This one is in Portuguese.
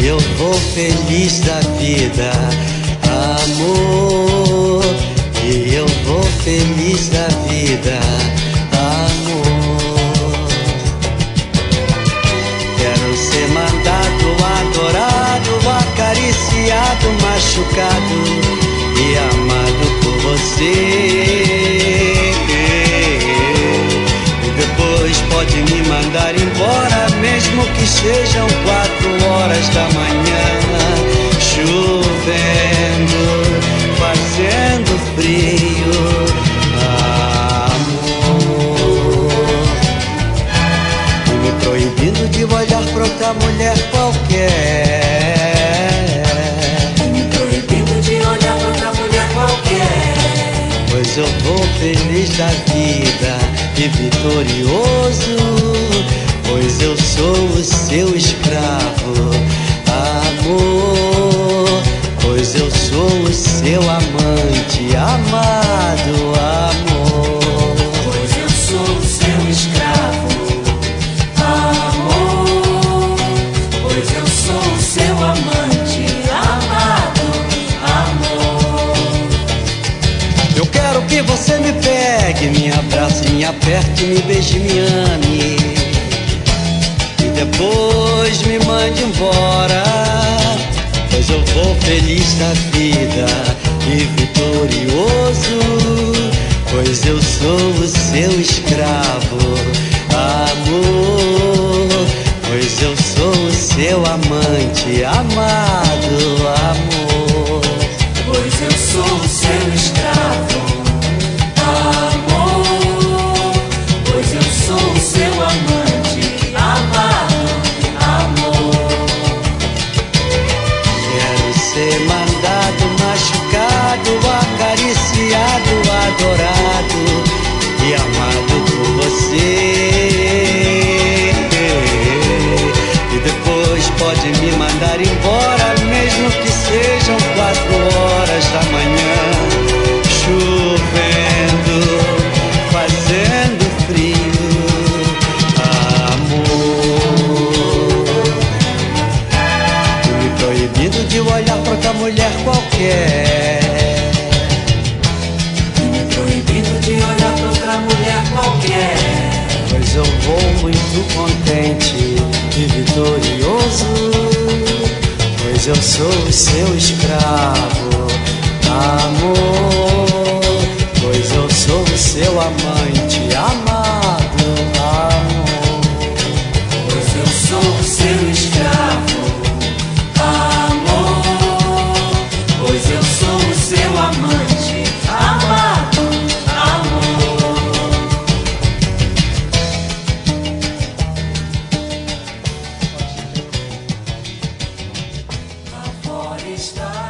eu vou feliz da vida, amor. E eu vou feliz da vida, amor. Quero ser mandado, adorado, acariciado, machucado e amado por você. E depois pode me mandar embora, mesmo que sejam 4 horas da manhã, chovendo, fazendo frio, amor. E me proibindo de olhar pra outra mulher qualquer. E me proibindo de olhar pra outra mulher qualquer. Pois eu vou feliz da vida e vitorioso, pois eu sou o seu escravo, amor. Pois eu sou o seu amante, amado, amor. Pois eu sou o seu escravo, amor. Pois eu sou o seu amante, amado, amor. Eu quero que você me pegue, me abrace, me aperte, me beije, me ame e depois me mande embora. Pois eu vou feliz da vida e vitorioso, pois eu sou o seu escravo, amor. Pois eu sou o seu amante, amado, amor. Pois eu sou o seu escravo, amor. Pois eu sou o seu amante, amado, amor. Quero ser mandado, machucado, acariciado, adorado e amado por você. E depois pode me mandar embora, mesmo que sejam 4 horas da manhã, chovendo, fazendo frio, amor. E me proibindo de olhar pra outra mulher qualquer. E me proibindo de olhar pra outra mulher qualquer. Pois eu vou muito contente e vitorioso, pois eu sou o seu escravo, amor. Pois eu sou o seu amante, amado, amor. Pois eu sou o seu escravo, amor. Pois eu sou o seu amante, amado, amor. Lá fora está